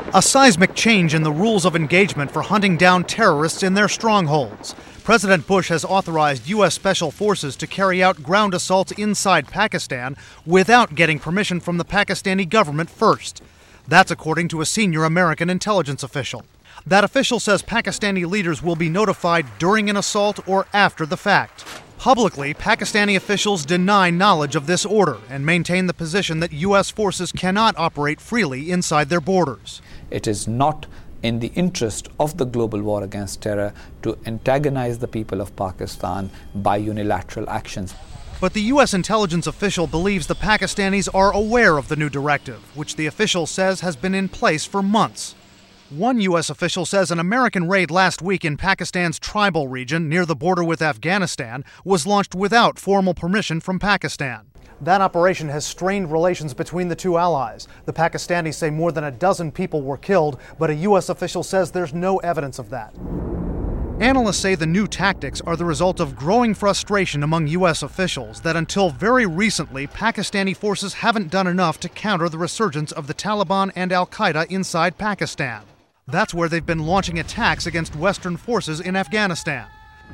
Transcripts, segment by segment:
A seismic change in the rules of engagement for hunting down terrorists in their strongholds. President Bush has authorized U.S. Special Forces to carry out ground assaults inside Pakistan without getting permission from the Pakistani government first. That's according to a senior American intelligence official. That official says Pakistani leaders will be notified during an assault or after the fact. Publicly, Pakistani officials deny knowledge of this order and maintain the position that U.S. forces cannot operate freely inside their borders. It is not in the interest of the global war against terror to antagonize the people of Pakistan by unilateral actions. But the U.S. intelligence official believes the Pakistanis are aware of the new directive, which the official says has been in place for months. One U.S. official says an American raid last week in Pakistan's tribal region near the border with Afghanistan was launched without formal permission from Pakistan. That operation has strained relations between the two allies. The Pakistanis say more than a dozen people were killed, but a U.S. official says there's no evidence of that. Analysts say the new tactics are the result of growing frustration among U.S. officials that until very recently, Pakistani forces haven't done enough to counter the resurgence of the Taliban and al-Qaeda inside Pakistan. That's where they've been launching attacks against Western forces in Afghanistan.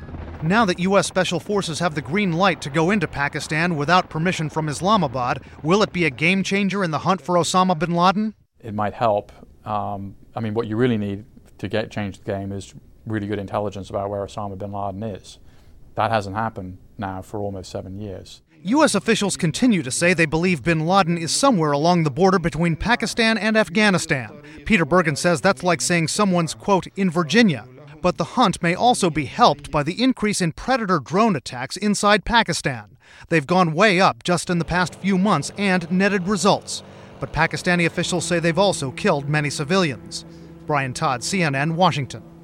Now that U.S. Special Forces have the green light to go into Pakistan without permission from Islamabad, will it be a game changer in the hunt for Osama bin Laden? It might help. What you really need to change the game is really good intelligence about where Osama bin Laden is. That hasn't happened now for almost 7 years. U.S. officials continue to say they believe bin Laden is somewhere along the border between Pakistan and Afghanistan. Peter Bergen says that's like saying someone's, quote, in Virginia. But the hunt may also be helped by the increase in Predator drone attacks inside Pakistan. They've gone way up just in the past few months and netted results. But Pakistani officials say they've also killed many civilians. Brian Todd, CNN, Washington.